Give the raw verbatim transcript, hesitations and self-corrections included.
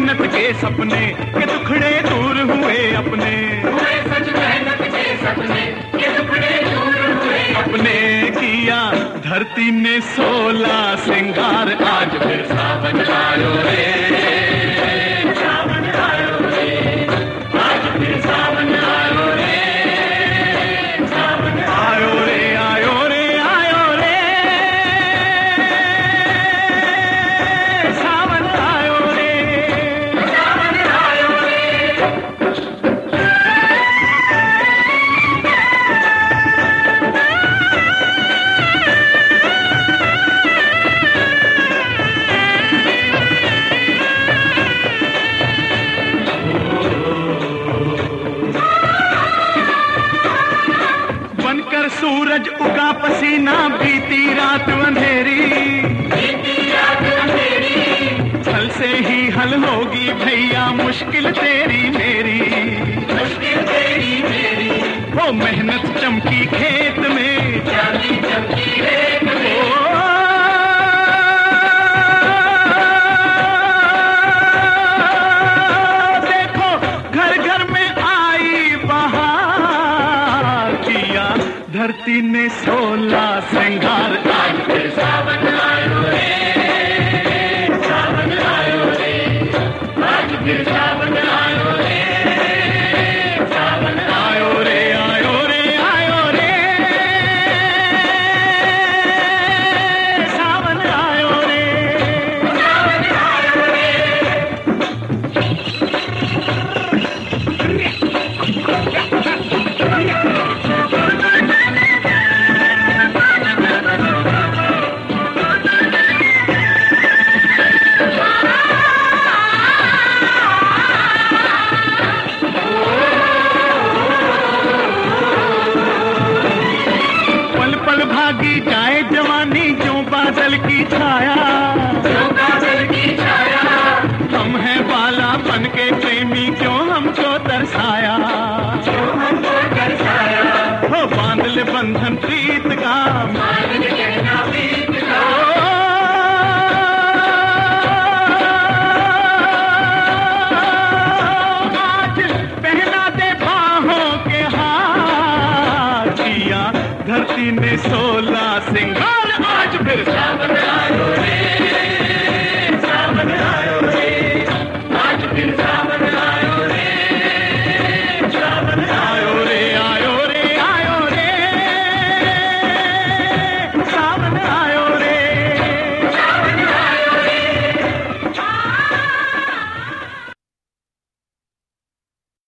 मेहनत के सपने के टुकड़े दूर हुए अपने, हुए सच मेहनत के सपने के टुकड़े दूर हुए अपने किया धरती ने सोला सिंगार, आज फिर सावन आयो रे, सावन आयो रे, आज फिर सावन आयो रे, सावन आयो रे, आयो रे, आयो रे, सावन आयो रे, सावन आयो रे। बनकर सूरज उगा पसीना, बीती रात अंधेरी, बीती रात अंधेरी, हल से ही हल होगी भैया मुश्किल तेरी मेरी, मुश्किल तेरी मेरी, वो मेहनत चमकी खेत में, चांदी चमकी रेत में, ओ, देखो घर घर में आई बहार, किया धरती ने सोला सिंगार, आज फिर सावन आयो रे, सावन आयो रे, आज फिर सावन आयो रे, सावन आयो रे, आयो रे, आयो रे, सावन आयो रे, सावन आयो रे। पल पल भागी जाए जवानी, जो बादल की छाया, जो बादल की छाया, हम हैं बाला बन के प्रेमी, क्यों हमको तरसाया, जो हमको दर्शाया, हो बांध ले बंधन प्रीत का, मान ले कहना प्रीत का, आज पहना दे बाहों के हार, किया धरती ने सोला सिंगार, आज फिर सावन आयो रे,